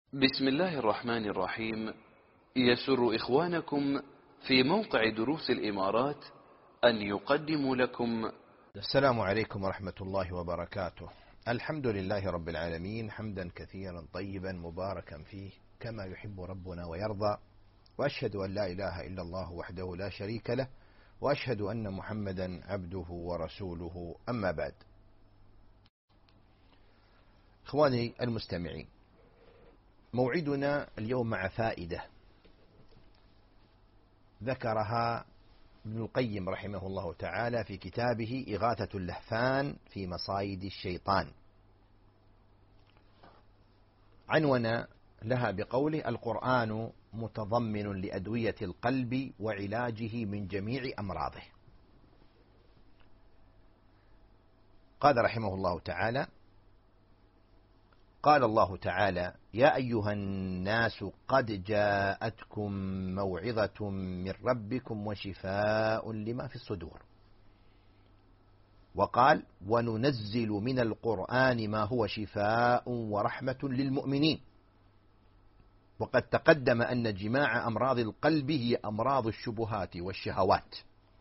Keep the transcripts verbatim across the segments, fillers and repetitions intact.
بسم الله الرحمن الرحيم. يسر إخوانكم في موقع دروس الإمارات أن يقدموا لكم السلام عليكم ورحمة الله وبركاته. الحمد لله رب العالمين، حمدا كثيرا طيبا مباركا فيه كما يحب ربنا ويرضى، وأشهد أن لا إله إلا الله وحده لا شريك له، وأشهد أن محمدا عبده ورسوله. أما بعد، إخواني المستمعين، موعدنا اليوم مع فائدة ذكرها ابن القيم رحمه الله تعالى في كتابه إغاثة اللهفان في مصايد الشيطان. عنون لها بقوله: القرآن متضمن لأدوية القلب وعلاجه من جميع أمراضه. قال رحمه الله تعالى: قال الله تعالى: يا أيها الناس قد جاءتكم موعظة من ربكم وشفاء لما في الصدور. وقال: وننزل من القرآن ما هو شفاء ورحمة للمؤمنين. وقد تقدم أن جماع أمراض القلب هي أمراض الشبهات والشهوات،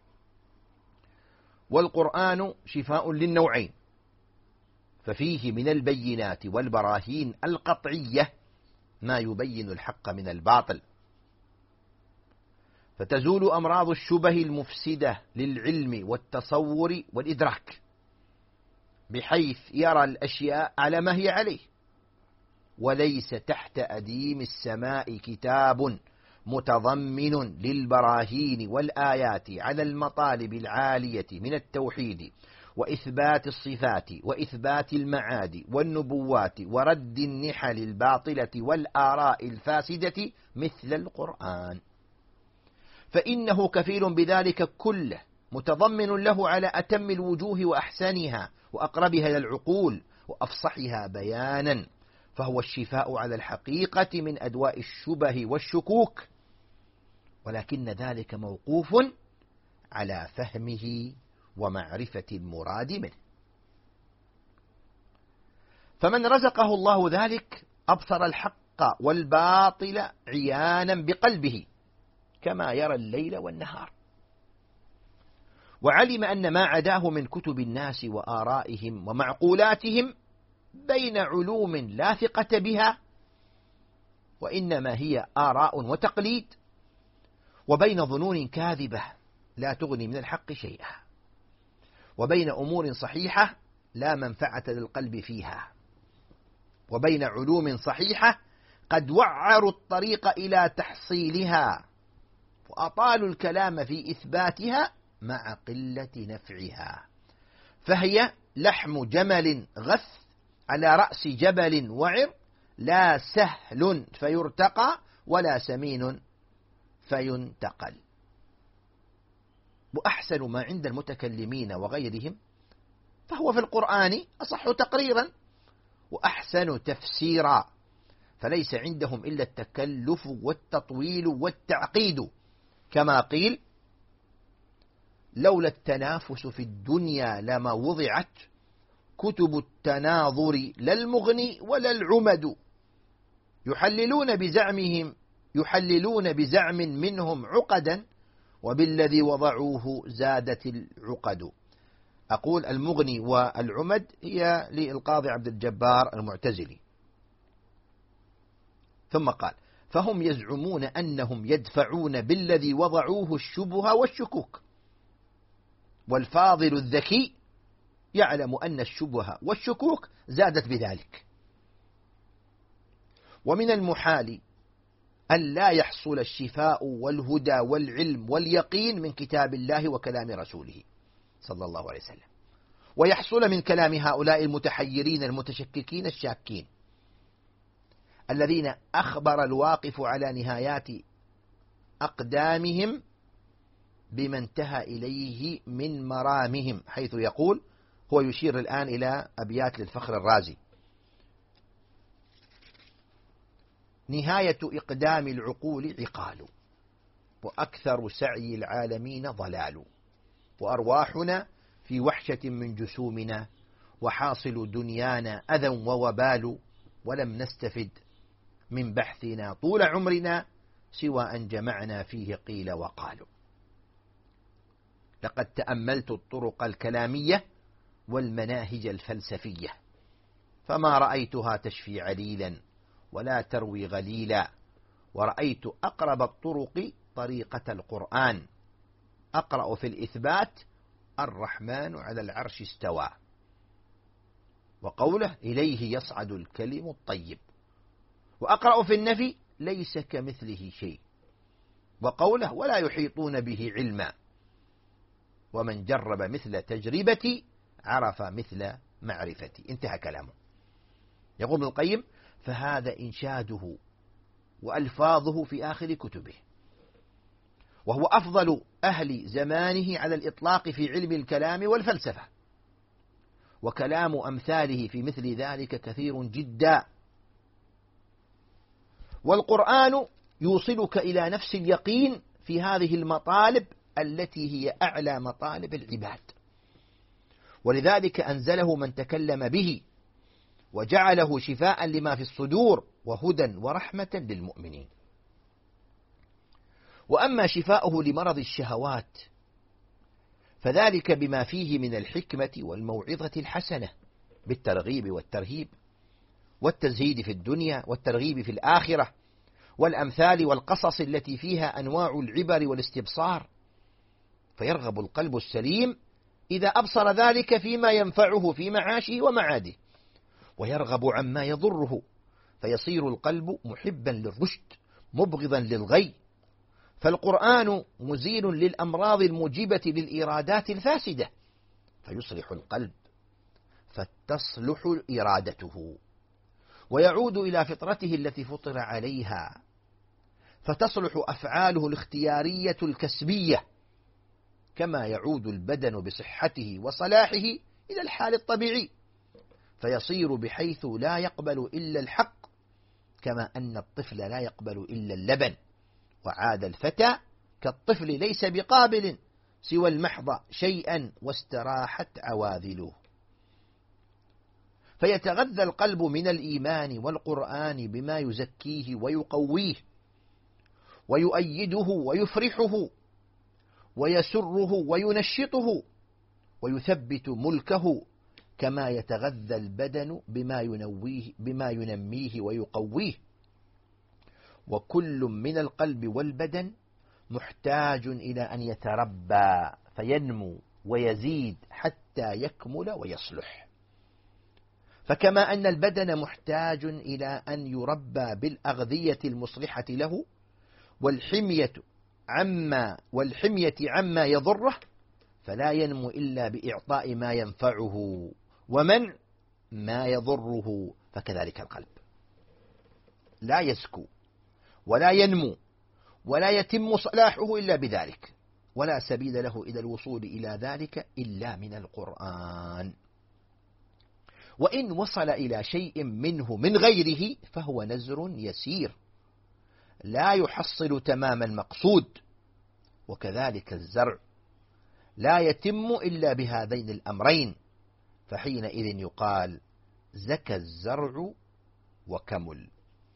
والقرآن شفاء للنوعين، ففيه من البينات والبراهين القطعية ما يبين الحق من الباطل، فتزول أمراض الشبه المفسدة للعلم والتصور والإدراك، بحيث يرى الأشياء على ما هي عليه، وليس تحت أديم السماء كتاب متضمن للبراهين والآيات على المطالب العالية من التوحيد وإثبات الصفات وإثبات المعاد والنبوات ورد النحل الباطلة والآراء الفاسدة مثل القرآن، فإنه كفيل بذلك كله، متضمن له على أتم الوجوه وأحسنها وأقربها إلى العقول وأفصحها بيانا، فهو الشفاء على الحقيقة من أدواء الشبه والشكوك، ولكن ذلك موقوف على فهمه ومعرفة المراد منه. فمن رزقه الله ذلك أبصر الحق والباطل عيانا بقلبه كما يرى الليل والنهار، وعلم أن ما عداه من كتب الناس وآرائهم ومعقولاتهم بين علوم لا ثقة بها، وإنما هي آراء وتقليد، وبين ظنون كاذبة لا تغني من الحق شيئا، وبين أمور صحيحة لا منفعة للقلب فيها، وبين علوم صحيحة قد وعروا الطريق إلى تحصيلها وأطالوا الكلام في إثباتها مع قلة نفعها، فهي لحم جمل غث على رأس جبل وعر، لا سهل فيرتقى ولا سمين فينتقل. وأحسن ما عند المتكلمين وغيرهم فهو في القرآن أصح تقريرا وأحسن تفسيرا، فليس عندهم إلا التكلف والتطويل والتعقيد، كما قيل: لولا التنافس في الدنيا لما وضعت كتب التناظر لا المغني ولا العمد، يحللون بزعمهم يحللون بزعم منهم عقدا، وبالذي وضعوه زادت العقد. أقول المغني والعمد هي للقاضي عبد الجبار المعتزلي. ثم قال: فهم يزعمون أنهم يدفعون بالذي وضعوه الشبه والشكوك، والفاضل الذكي يعلم أن الشبه والشكوك زادت بذلك. ومن المحال أن لا يحصل الشفاء والهدى والعلم واليقين من كتاب الله وكلام رسوله صلى الله عليه وسلم، ويحصل من كلام هؤلاء المتحيرين المتشككين الشاكين، الذين أخبر الواقف على نهايات أقدامهم بما انتهى إليه من مرامهم، حيث يقول، هو يشير الآن إلى أبيات للفخر الرازي: نهاية إقدام العقول عقال، وأكثر سعي العالمين ضلال، وأرواحنا في وحشة من جسومنا، وحاصل دنيانا أذى ووبال، ولم نستفد من بحثنا طول عمرنا سوى أن جمعنا فيه قيل وقالوا. لقد تأملت الطرق الكلامية والمناهج الفلسفية فما رأيتها تشفي عليلا ولا تروي غليلا، ورأيت أقرب الطرق طريقة القرآن. أقرأ في الإثبات الرحمن على العرش استوى، وقوله إليه يصعد الكلم الطيب، وأقرأ في النفي ليس كمثله شيء، وقوله ولا يحيطون به علما، ومن جرب مثل تجربتي عرف مثل معرفتي. انتهى كلامه. يقول ابن القيم فهذا إنشاده وألفاظه في آخر كتبه، وهو أفضل أهل زمانه على الإطلاق في علم الكلام والفلسفة، وكلام أمثاله في مثل ذلك كثير جدا. والقرآن يوصلك إلى نفس اليقين في هذه المطالب التي هي أعلى مطالب العباد، ولذلك أنزله من تكلم به وجعله شفاء لما في الصدور وهدى ورحمة للمؤمنين. وأما شفاؤه لمرض الشهوات فذلك بما فيه من الحكمة والموعظة الحسنة بالترغيب والترهيب والتزهيد في الدنيا والترغيب في الآخرة، والأمثال والقصص التي فيها أنواع العبر والاستبصار، فيرغب القلب السليم إذا أبصر ذلك فيما ينفعه في معاشه ومعاده، ويرغب عما يضره، فيصير القلب محبا للرشد مبغضا للغي. فالقرآن مزيل للأمراض الموجبة للإرادات الفاسدة، فيصلح القلب فتصلح إرادته، ويعود إلى فطرته التي فطر عليها، فتصلح أفعاله الاختيارية الكسبية، كما يعود البدن بصحته وصلاحه إلى الحال الطبيعي، فيصير بحيث لا يقبل إلا الحق، كما أن الطفل لا يقبل إلا اللبن، وعاد الفتى كالطفل ليس بقابل سوى المحض شيئا واستراحت عواذله. فيتغذى القلب من الإيمان والقرآن بما يزكيه ويقويه ويؤيده ويفرحه ويسره وينشطه ويثبت ملكه، كما يتغذى البدن بما ينويه بما ينميه ويقويه. وكل من القلب والبدن محتاج إلى أن يتربى فينمو ويزيد حتى يكمل ويصلح. فكما أن البدن محتاج إلى أن يربى بالأغذية المصلحة له والحمية عما والحمية عما يضره، فلا ينمو إلا بإعطاء ما ينفعه ومنع ما يضره، فكذلك القلب لا يزكو ولا ينمو ولا يتم صلاحه إلا بذلك، ولا سبيل له إلى الوصول إلى ذلك إلا من القرآن. وإن وصل إلى شيء منه من غيره فهو نزر يسير لا يحصل تمام المقصود، وكذلك الزرع لا يتم إلا بهذين الأمرين، فحينئذ يقال زكى الزرع وكمل.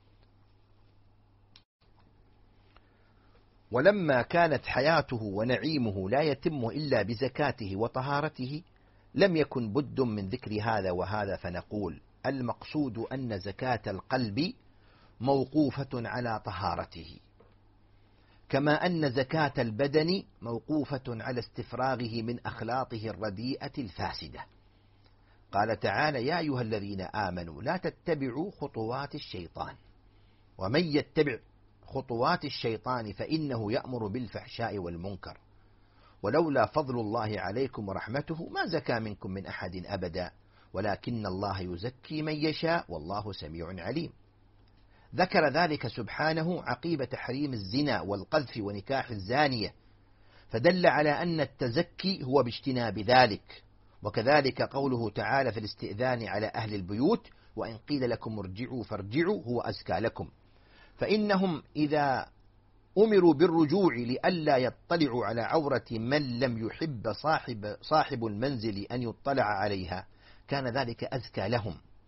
ولما كانت حياته ونعيمه لا يتم إلا بزكاته وطهارته لم يكن بد من ذكر هذا وهذا، فنقول المقصود أن زكاة القلب موقوفة على طهارته، كما أن زكاة البدن موقوفة على استفراغه من أخلاطه الرديئة الفاسدة. قال تعالى يا أيها الذين آمنوا لا تتبعوا خطوات الشيطان، ومن يتبع خطوات الشيطان فإنه يأمر بالفحشاء والمنكر، ولولا فضل الله عليكم ورحمته ما زكى منكم من أحد أبدا ولكن الله يزكي من يشاء والله سميع عليم. ذكر ذلك سبحانه عقيب تحريم الزنا والقذف ونكاح الزانية، فدل على أن التزكي هو باجتناب ذلك. وكذلك قوله تعالى في الاستئذان على أهل البيوت وإن قيل لكم ارجعوا فارجعوا هو أزكى لكم، فإنهم إذا أمروا بالرجوع لئلا يطلعوا على عورة من لم يحب صاحب, صاحب المنزل أن يطلع عليها كان ذلك أزكى لهم،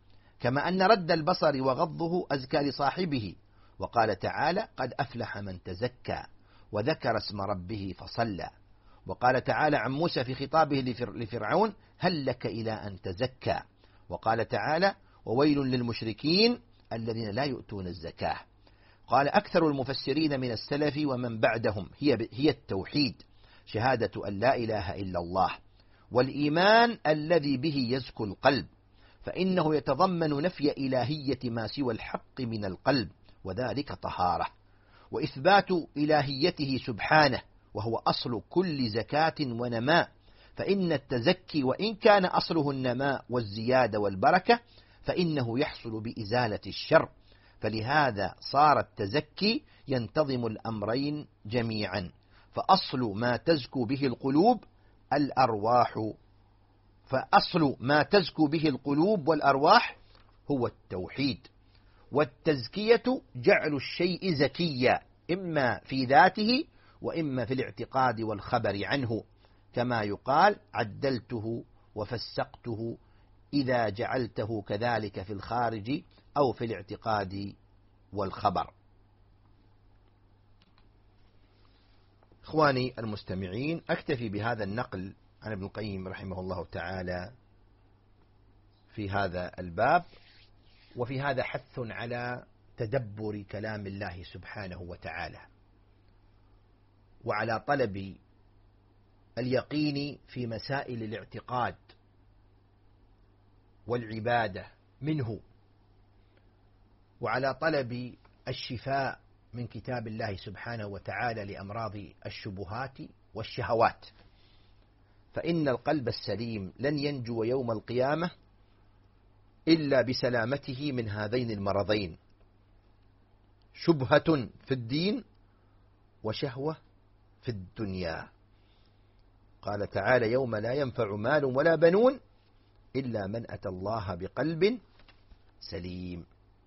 كما أن رد البصر وغضه أزكى لصاحبه. وقال تعالى: قد أفلح من تزكى وذكر اسم ربه فصلى. وقال تعالى عن موسى في خطابه لفرعون: هل لك إلى أن تزكى. وقال تعالى: وويل للمشركين الذين لا يؤتون الزكاة. قال أكثر المفسرين من السلف ومن بعدهم: هي هي التوحيد، شهادة أن لا إله إلا الله، والإيمان الذي به يزكو القلب، فإنه يتضمن نفي إلهية ما سوى الحق من القلب، وذلك طهارة، وإثبات إلهيته سبحانه، وهو أصل كل زكاة ونماء. فإن التزكي وإن كان أصله النماء والزيادة والبركة، فإنه يحصل بإزالة الشر، فلهذا صار التزكي ينتظم الأمرين جميعا. فأصل ما تزكو به القلوب الأرواح فأصل ما تزكو به القلوب والأرواح هو التوحيد. والتزكية جعل الشيء زكيا، إما في ذاته وإما في الاعتقاد والخبر عنه، كما يقال: عدلته وفسقته إذا جعلته كذلك في الخارج أو في الاعتقاد والخبر. إخواني المستمعين، أكتفي بهذا النقل عن ابن القيم رحمه الله تعالى في هذا الباب. وفي هذا حث على تدبر كلام الله سبحانه وتعالى، وعلى طلب اليقين في مسائل الاعتقاد والعبادة منه، وعلى طلب الشفاء من كتاب الله سبحانه وتعالى لأمراض الشبهات والشهوات. فإن القلب السليم لن ينجو يوم القيامة إلا بسلامته من هذين المرضين: شبهة في الدين وشهوة في الدنيا. قال تعالى: يوم لا ينفع مال ولا بنون إلا من أتى الله بقلب سليم.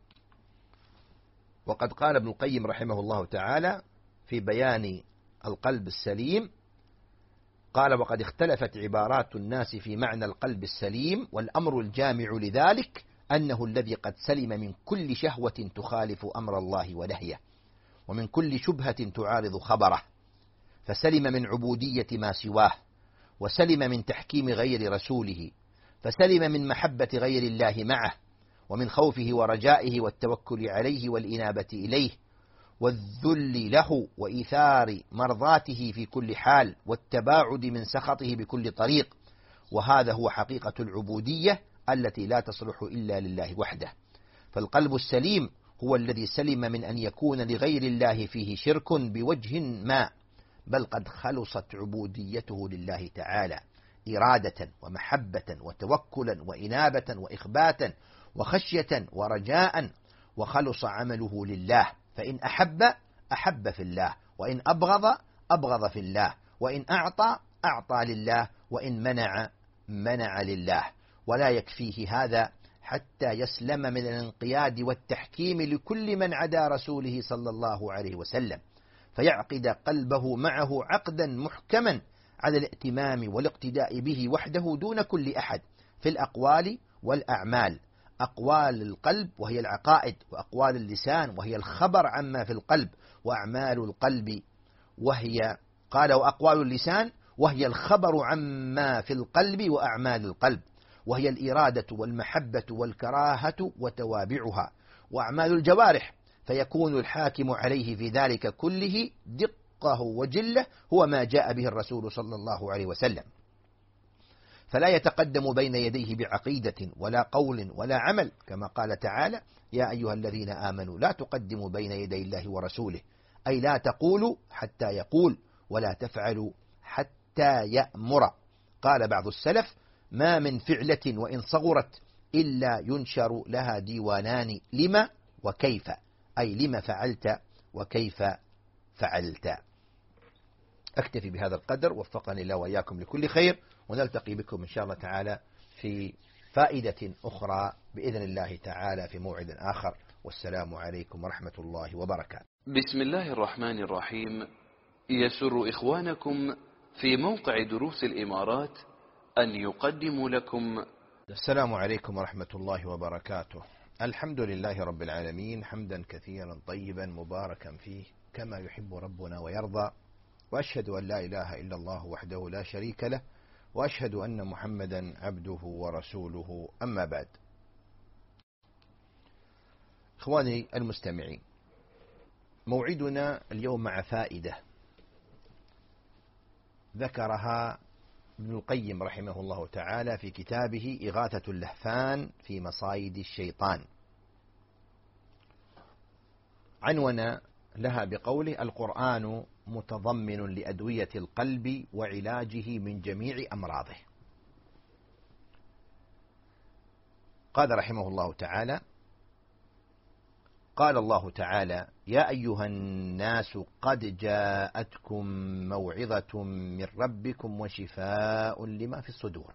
وقد قال ابن القيم رحمه الله تعالى في بيان القلب السليم، قال: وقد اختلفت عبارات الناس في معنى القلب السليم، والأمر الجامع لذلك أنه الذي قد سلم من كل شهوة تخالف أمر الله ونهيه، ومن كل شبهة تعارض خبره، فسلم من عبودية ما سواه، وسلم من تحكيم غير رسوله، فسلم من محبة غير الله معه، ومن خوفه ورجائه والتوكل عليه والإنابة إليه، والذل له، وإيثار مرضاته في كل حال، والتباعد من سخطه بكل طريق. وهذا هو حقيقة العبودية التي لا تصلح إلا لله وحده. فالقلب السليم هو الذي سلم من أن يكون لغير الله فيه شرك بوجه ما، بل قد خلصت عبوديته لله تعالى إرادة ومحبة وتوكلا وإنابة وإخباتا وخشية ورجاء، وخلص عمله لله. فإن أحب أحب في الله، وإن أبغض أبغض في الله، وإن أعطى أعطى لله، وإن منع منع لله. ولا يكفيه هذا حتى يسلم من الانقياد والتحكيم لكل من عدا رسوله صلى الله عليه وسلم، فيعقد قلبه معه عقدا محكما على الائتمام والاقتداء به وحده دون كل أحد في الأقوال والأعمال. أقوال القلب وهي العقائد، وأقوال اللسان وهي الخبر عما في القلب، وأعمال القلب وهي قال وأقوال اللسان وهي الخبر عما في القلب وأعمال القلب، وهي الإرادة والمحبة والكراهة وتوابعها، وأعمال الجوارح، فيكون الحاكم عليه في ذلك كله دقه وجله هو ما جاء به الرسول صلى الله عليه وسلم، فلا يتقدم بين يديه بعقيدة ولا قول ولا عمل، كما قال تعالى: يا أيها الذين آمنوا لا تقدموا بين يدي الله ورسوله، أي لا تقولوا حتى يقول، ولا تفعلوا حتى يأمر. قال بعض السلف: ما من فعلة وإن صغرت إلا ينشر لها ديوانان: لما وكيف، أي لما فعلت وكيف فعلت. أكتفي بهذا القدر، وفقني الله وإياكم لكل خير، ونلتقي بكم إن شاء الله تعالى في فائدة أخرى بإذن الله تعالى في موعد آخر، والسلام عليكم ورحمة الله وبركاته. بسم الله الرحمن الرحيم. يسر إخوانكم في موقع دروس الإمارات أن يقدموا لكم السلام عليكم ورحمة الله وبركاته. الحمد لله رب العالمين، حمدا كثيرا طيبا مباركا فيه كما يحب ربنا ويرضى، وأشهد أن لا إله إلا الله وحده لا شريك له، وأشهد أن محمدا عبده ورسوله، أما بعد. إخواني المستمعين، موعدنا اليوم مع فائدة ذكرها ابن القيم رحمه الله تعالى في كتابه إغاثة اللهفان في مصايد الشيطان، عنون لها بقوله: القرآن متضمن لأدوية القلب وعلاجه من جميع أمراضه. قال رحمه الله تعالى: قال الله تعالى: يا أيها الناس قد جاءتكم موعظة من ربكم وشفاء لما في الصدور.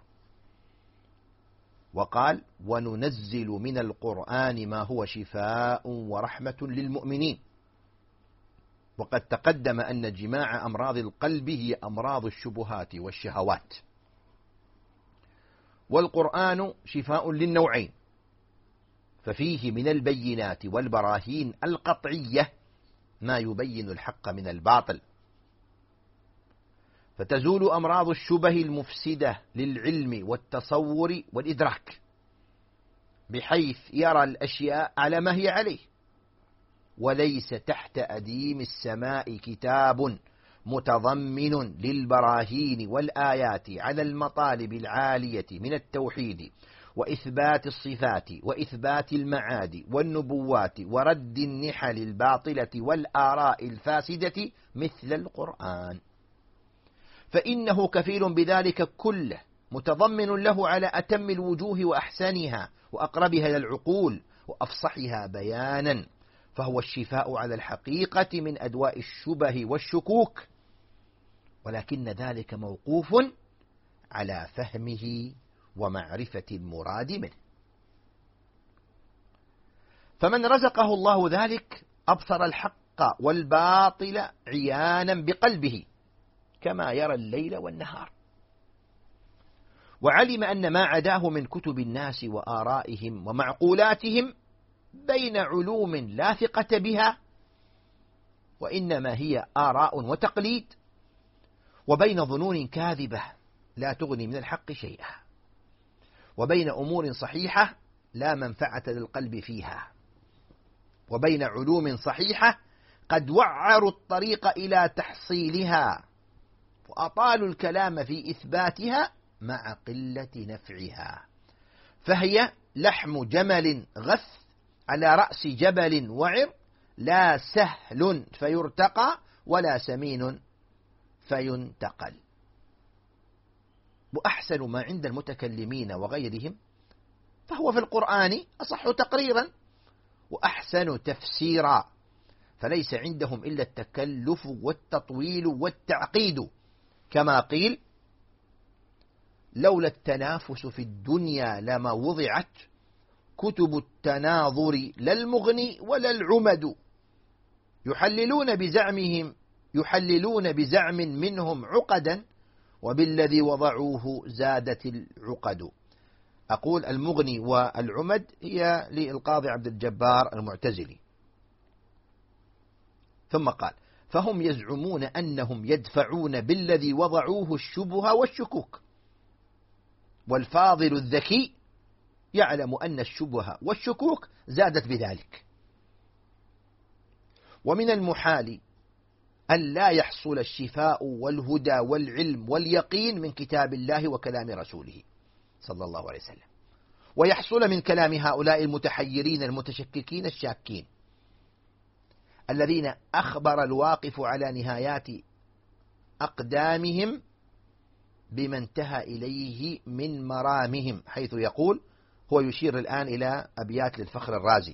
وقال: وننزل من القرآن ما هو شفاء ورحمة للمؤمنين. وقد تقدم أن جماع أمراض القلب هي أمراض الشبهات والشهوات، والقرآن شفاء للنوعين، ففيه من البينات والبراهين القطعية ما يبين الحق من الباطل، فتزول أمراض الشبه المفسدة للعلم والتصور والإدراك، بحيث يرى الأشياء على ما هي عليه، وليس تحت أديم السماء كتاب متضمن للبراهين والآيات على المطالب العالية من التوحيد وإثبات الصفات وإثبات المعاد والنبوات ورد النحل الباطلة والآراء الفاسدة مثل القرآن، فإنه كفيل بذلك كله، متضمن له على أتم الوجوه وأحسنها وأقربها إلى العقول وأفصحها بيانا، فهو الشفاء على الحقيقة من أدواء الشبه والشكوك، ولكن ذلك موقوف على فهمه ومعرفة المراد منه. فمن رزقه الله ذلك أبصر الحق والباطل عيانا بقلبه كما يرى الليل والنهار، وعلم أن ما عداه من كتب الناس وآرائهم ومعقولاتهم بين علوم لا ثقة بها، وإنما هي آراء وتقليد، وبين ظنون كاذبة لا تغني من الحق شيئا، وبين أمور صحيحة لا منفعة للقلب فيها، وبين علوم صحيحة قد وعروا الطريق إلى تحصيلها وأطالوا الكلام في إثباتها مع قلة نفعها، فهي لحم جمل غث على رأس جبل وعر، لا سهل فيرتقى ولا سمين فينتقل. وأحسن ما عند المتكلمين وغيرهم فهو في القرآن أصح تقريرا وأحسن تفسيرا، فليس عندهم إلا التكلف والتطويل والتعقيد، كما قيل: لولا التنافس في الدنيا لما وضعت كتب التناظر لا المغني ولا العمد، يحللون بزعمهم يحللون بزعم منهم عقدا، وبالذي وضعوه زادت العقد. أقول المغني والعمد هي للقاضي عبد الجبار المعتزلي. ثم قال: فهم يزعمون أنهم يدفعون بالذي وضعوه الشبه والشكوك، والفاضل الذكي يعلم أن الشبه والشكوك زادت بذلك. ومن المحال أن لا يحصل الشفاء والهدى والعلم واليقين من كتاب الله وكلام رسوله صلى الله عليه وسلم، ويحصل من كلام هؤلاء المتحيرين المتشككين الشاكين، الذين أخبر الواقف على نهايات أقدامهم بما انتهى إليه من مرامهم، حيث يقول، هو يشير الآن إلى أبيات للفخر الرازي: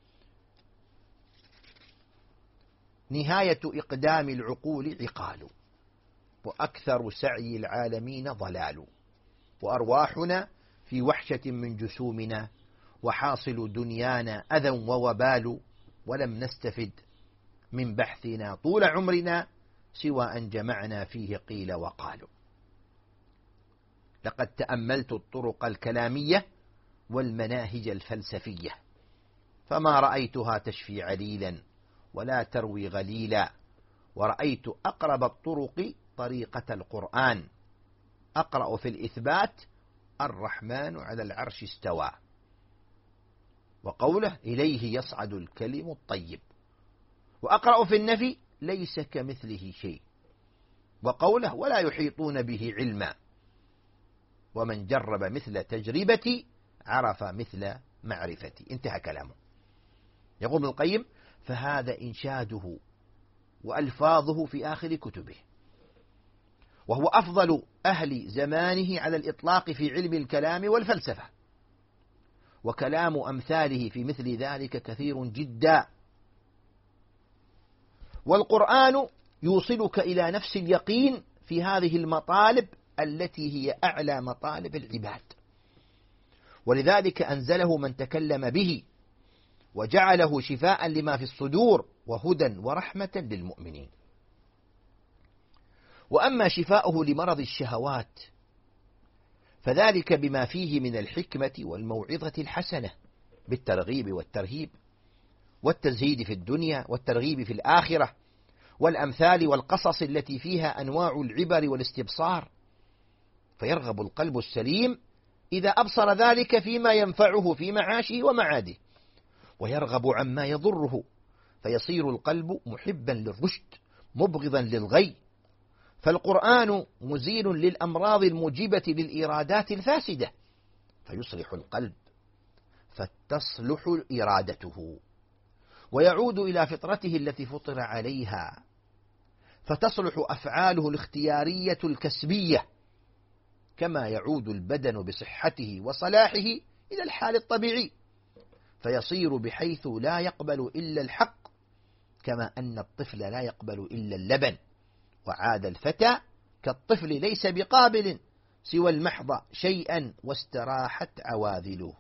نهاية إقدام العقول عقال، وأكثر سعي العالمين ضلال، وأرواحنا في وحشة من جسومنا، وحاصل دنيانا أذى ووبال، ولم نستفد من بحثنا طول عمرنا سوى أن جمعنا فيه قيل وقالوا. لقد تأملت الطرق الكلامية والمناهج الفلسفية فما رأيتها تشفي عليلا ولا تروي غليلا، ورأيت أقرب الطرق طريقة القرآن. أقرأ في الإثبات الرحمن على العرش استوى، وقوله إليه يصعد الكلم الطيب، وأقرأ في النفي ليس كمثله شيء، وقوله ولا يحيطون به علما، ومن جرب مثل تجربتي عرف مثل معرفتي. انتهى كلامه. يقول ابن القيم فهذا إنشاده وألفاظه في آخر كتبه، وهو أفضل أهل زمانه على الإطلاق في علم الكلام والفلسفة، وكلام أمثاله في مثل ذلك كثير جدا. والقرآن يوصلك إلى نفس اليقين في هذه المطالب التي هي أعلى مطالب العباد، ولذلك أنزله من تكلم به وجعله شفاء لما في الصدور وهدى ورحمة للمؤمنين. وأما شفاؤه لمرض الشهوات فذلك بما فيه من الحكمة والموعظة الحسنة بالترغيب والترهيب والتزهيد في الدنيا والترغيب في الآخرة، والأمثال والقصص التي فيها أنواع العبر والاستبصار، فيرغب القلب السليم إذا أبصر ذلك فيما ينفعه في معاشه ومعاده، ويرغب عما يضره، فيصير القلب محبا للرشد مبغضا للغي. فالقرآن مزيل للأمراض الموجبة للإرادات الفاسدة، فيصلح القلب فتصلح إرادته، ويعود إلى فطرته التي فطر عليها، فتصلح أفعاله الاختيارية الكسبية، كما يعود البدن بصحته وصلاحه إلى الحال الطبيعي، فيصير بحيث لا يقبل إلا الحق، كما أن الطفل لا يقبل إلا اللبن، وعاد الفتى كالطفل ليس بقابل سوى المحض شيئا واستراحت عواذله.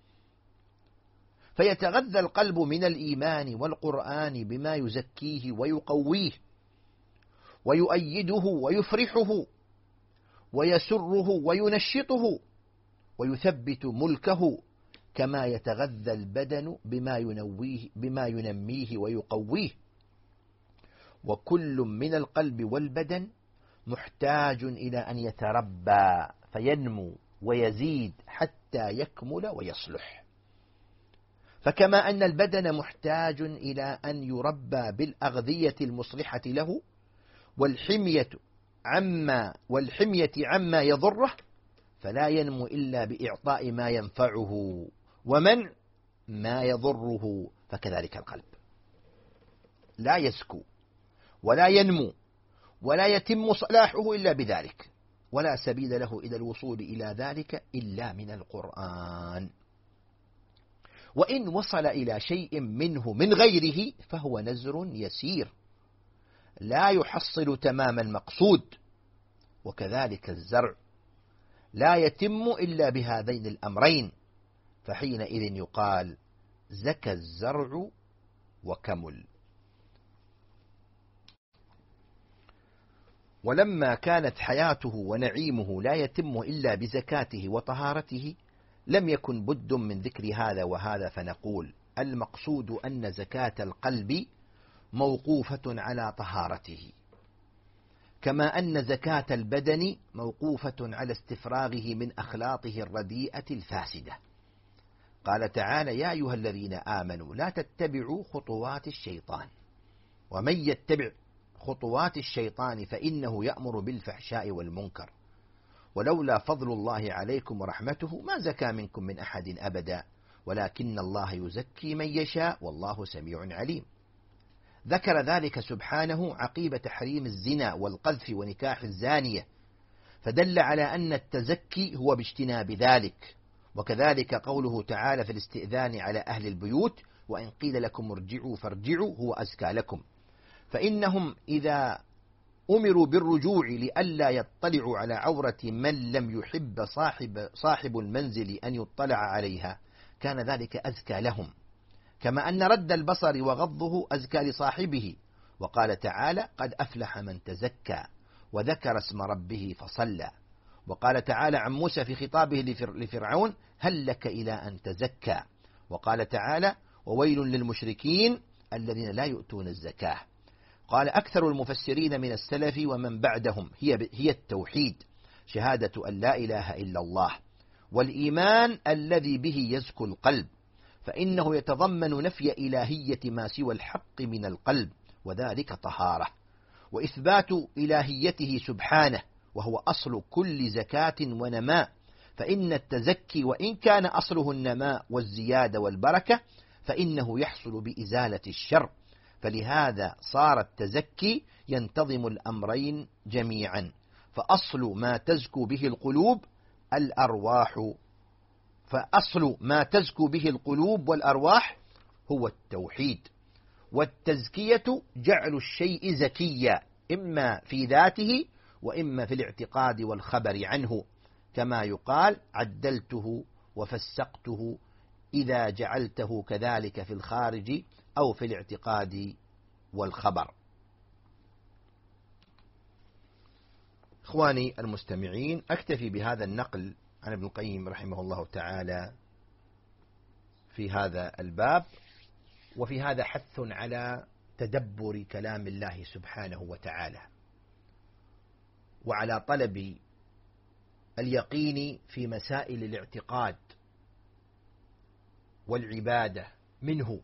فيتغذى القلب من الإيمان والقرآن بما يزكيه ويقويه ويؤيده ويفرحه ويسره وينشطه ويثبت ملكه، كما يتغذى البدن بما ينويه بما ينميه ويقويه. وكل من القلب والبدن محتاج إلى أن يتربى فينمو ويزيد حتى يكمل ويصلح. فكما أن البدن محتاج إلى أن يربى بالأغذية المصلحة له والحمية عما والحمية عما يضره، فلا ينمو إلا بإعطاء ما ينفعه ومنع ما يضره، فكذلك القلب لا يزكو ولا ينمو ولا يتم صلاحه إلا بذلك، ولا سبيل له إلى الوصول إلى ذلك إلا من القرآن. وإن وصل إلى شيء منه من غيره فهو نزر يسير لا يحصل تمام المقصود، وكذلك الزرع لا يتم إلا بهذين الأمرين، فحينئذ يقال زكى الزرع وكمل. ولما كانت حياته ونعيمه لا يتم إلا بزكاته وطهارته لم يكن بد من ذكر هذا وهذا، فنقول المقصود أن زكاة القلب موقوفة على طهارته، كما أن زكاة البدن موقوفة على استفراغه من أخلاطه الرديئة الفاسدة. قال تعالى يا أيها الذين آمنوا لا تتبعوا خطوات الشيطان، ومن يتبع خطوات الشيطان فإنه يأمر بالفحشاء والمنكر، ولولا فضل الله عليكم ورحمته ما زكى منكم من أحد أبدا ولكن الله يزكي من يشاء والله سميع عليم. ذكر ذلك سبحانه عقيب تحريم الزنا والقذف ونكاح الزانية، فدل على أن التزكي هو باجتناب ذلك. وكذلك قوله تعالى في الاستئذان على أهل البيوت وإن قيل لكم ارجعوا فارجعوا هو أزكى لكم، فإنهم إذا أمروا بالرجوع لئلا يطلعوا على عورة من لم يحب صاحب, صاحب المنزل أن يطلع عليها كان ذلك أزكى لهم، كما أن رد البصر وغضه أزكى لصاحبه. وقال تعالى قد أفلح من تزكى وذكر اسم ربه فصلى، وقال تعالى عن موسى في خطابه لفرعون هل لك إلى أن تزكى. وقال تعالى وويل للمشركين الذين لا يؤتون الزكاة. قال أكثر المفسرين من السلف ومن بعدهم هي هي التوحيد، شهادة أن لا إله إلا الله، والإيمان الذي به يزكو القلب، فإنه يتضمن نفي إلهية ما سوى الحق من القلب، وذلك طهارة، وإثبات إلهيته سبحانه، وهو أصل كل زكاة ونماء. فإن التزكي وإن كان أصله النماء والزيادة والبركة فإنه يحصل بإزالة الشر، فلهذا صار التزكي ينتظم الأمرين جميعا. فأصل ما تزكو به القلوب الأرواح فأصل ما تزكو به القلوب والأرواح هو التوحيد. والتزكية جعل الشيء زكيا إما في ذاته وإما في الاعتقاد والخبر عنه، كما يقال عدلته وفسقته إذا جعلته كذلك في الخارج أو في الاعتقاد والخبر. إخواني المستمعين، أكتفي بهذا النقل عن ابن القيم رحمه الله تعالى في هذا الباب، وفي هذا حث على تدبر كلام الله سبحانه وتعالى، وعلى طلب اليقين في مسائل الاعتقاد والعبادة منه،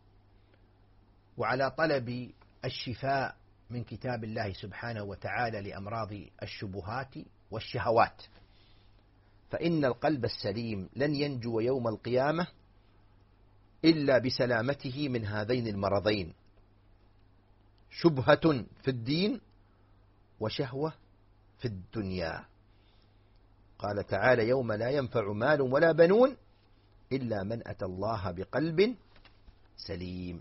وعلى طلب الشفاء من كتاب الله سبحانه وتعالى لأمراض الشبهات والشهوات، فإن القلب السليم لن ينجو يوم القيامة إلا بسلامته من هذين المرضين، شبهة في الدين وشهوة في الدنيا. قال تعالى يوم لا ينفع مال ولا بنون إلا من أتى الله بقلب سليم.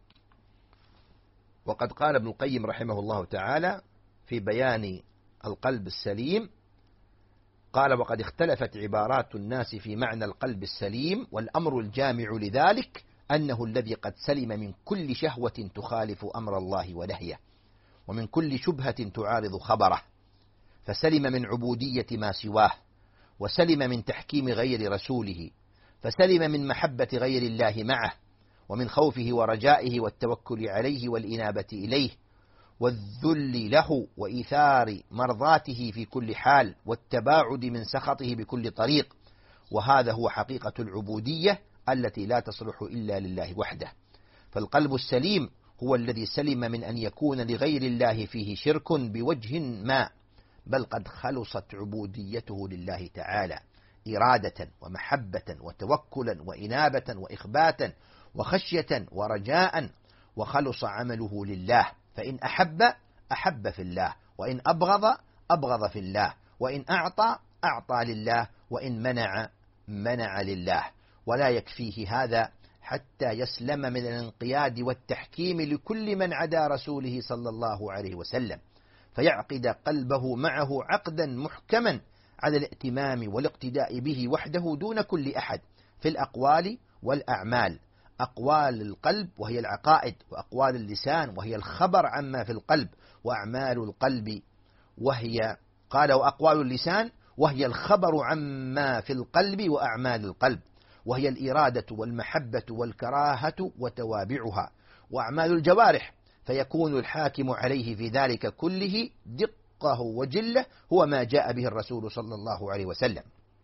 وقد قال ابن القيم رحمه الله تعالى في بيان القلب السليم، قال وقد اختلفت عبارات الناس في معنى القلب السليم، والأمر الجامع لذلك أنه الذي قد سلم من كل شهوة تخالف أمر الله ونهيه، ومن كل شبهة تعارض خبره، فسلم من عبودية ما سواه، وسلم من تحكيم غير رسوله، فسلم من محبة غير الله معه، ومن خوفه ورجائه والتوكل عليه والإنابة إليه، والذل له وإيثار مرضاته في كل حال، والتباعد من سخطه بكل طريق. وهذا هو حقيقة العبودية التي لا تصلح إلا لله وحده. فالقلب السليم هو الذي سلم من أن يكون لغير الله فيه شرك بوجه ما، بل قد خلصت عبوديته لله تعالى إرادة ومحبة وتوكلا وإنابة وإخباتا وخشية ورجاء، وخلص عمله لله، فإن أحب أحب في الله، وإن أبغض أبغض في الله، وإن أعطى أعطى لله، وإن منع منع لله. ولا يكفيه هذا حتى يسلم من الانقياد والتحكيم لكل من عدا رسوله صلى الله عليه وسلم، فيعقد قلبه معه عقدا محكما على الائتمام والاقتداء به وحده دون كل أحد في الأقوال والأعمال. أقوال القلب وهي العقائد، وأقوال اللسان وهي الخبر عما في القلب، وأعمال القلب وهي قال وأقوال اللسان وهي الخبر عما في القلب وأعمال القلب، وهي الإرادة والمحبة والكراهة وتوابعها، وأعمال الجوارح، فيكون الحاكم عليه في ذلك كله دقه وجله هو ما جاء به الرسول صلى الله عليه وسلم،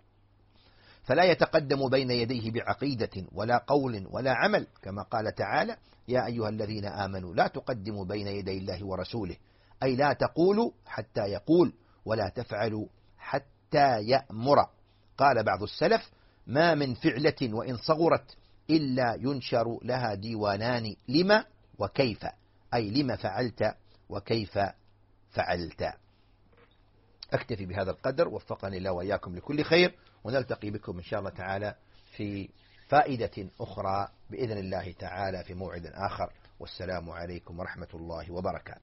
فلا يتقدم بين يديه بعقيدة ولا قول ولا عمل، كما قال تعالى يا أيها الذين آمنوا لا تقدموا بين يدي الله ورسوله، أي لا تقولوا حتى يقول، ولا تفعلوا حتى يأمر. قال بعض السلف ما من فعلة وإن صغرت إلا ينشر لها ديوانان لما وكيف، أي لما فعلت وكيف فعلت. أكتفي بهذا القدر، وفقني الله وإياكم لكل خير، ونلتقي بكم إن شاء الله تعالى في فائدة أخرى بإذن الله تعالى في موعد آخر، والسلام عليكم ورحمة الله وبركاته.